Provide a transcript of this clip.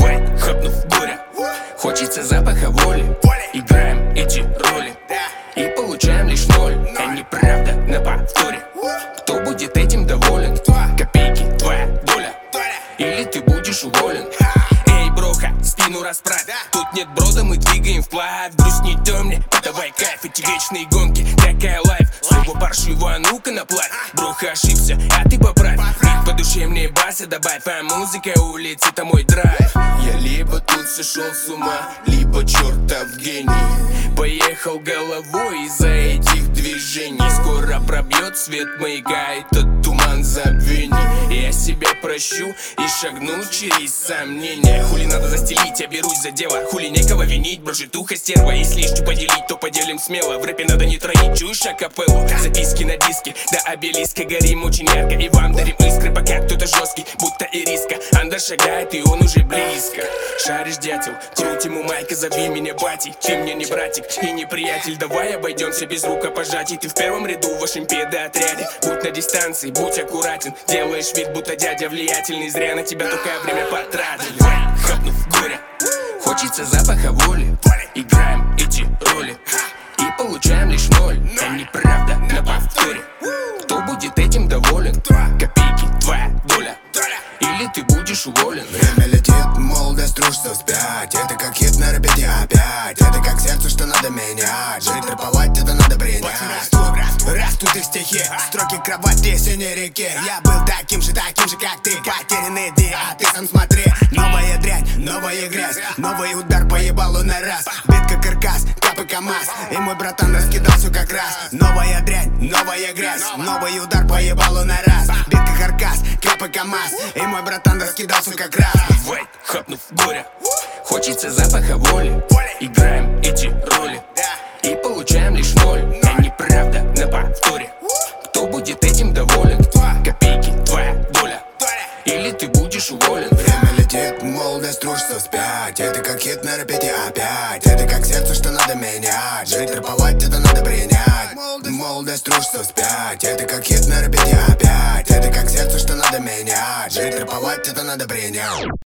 Вайт, хапнув горя, хочется запаха воли. Играем эти роли и получаем лишь ноль. А неправда на повторе. Кто будет этим доволен? Копейки, твоя доля, или ты будешь уволен. Эй, броха, спину расправь. Тут нет брода, мы двигаем вплавь. Грустней мне, подавай кайф. Эти вечные гонки, такая лайф. Слово паршиво, а ну-ка наплавь. Броха ошибся, а ты поправь. Бит по душе мне баса добавь. А музыка улиц, это мой драйв. Я либо тут сошел с ума, либо чертов гений. Поехал головой из-за этих движений. Скоро пробьет свет маяка этот туман забвений. Я себя прощу и шагну через сомнения. Хули надо застелить, я берусь за дело. Хули некого винить, брожитуха стерва. Если ищу поделить, то поделим смело. В рэпе надо не троить, чушь акапеллу. Записки на диске, до обелиска горим очень ярко. И вам дарим искры, пока кто-то жесткий, будто ириска. Анда шагает, и он уже близко. Шаришь, дятел, тянуть ему майка, зови меня батей. Ты мне не братик и не приятель. Давай обойдемся без рукопожатий. Ты в первом ряду в вашем педоотряде. Будь на дистанции, будь аккуратен. Делаешь вид, будто дядя влиятельный. Зря на тебя только время потратили. Хапнув горя, хочется запаха воли. Играем эти роли и получаем лишь ноль. А неправда на повторе. Кто будет этим доволен? Копейки, твоя доля, или ты будешь уволен. Время летит, молодость рушится вспять. Это как хит на репете опять. Это как сердце, что надо менять. Жить, рэповать, это надо принять. Растут их стихи, строки кровати, синей реки. Я был таким же, как ты. Потерянные дни, а ты сам смотри. Новая дрянь, новая грязь. Новый удар по ебалу на раз. Битка, каркас, капы, КамАЗ. И мой братан раскидал все как раз. Новая дрянь, новая грязь. Новый удар по ебалу на раз. Битка, каркас, капы, КамАЗ. И мой братан раскидал все как раз. Вайт, хапнув горя, хочется запаха воли. Играем эти роли и получаем лишь ноль. А неправда на повторе. Кто будет этим доволен? Копейки, твоя доля, или ты будешь уволен. Время летит, молодость рушится вспять. Это как хит на репете опять. Это как сердце, что надо менять. Жить, рэповать, это надо принять. Молодость рушится вспять. Это как хит на репете опять. Это как сердце, что надо менять. Жить, рэповать, это надо принять.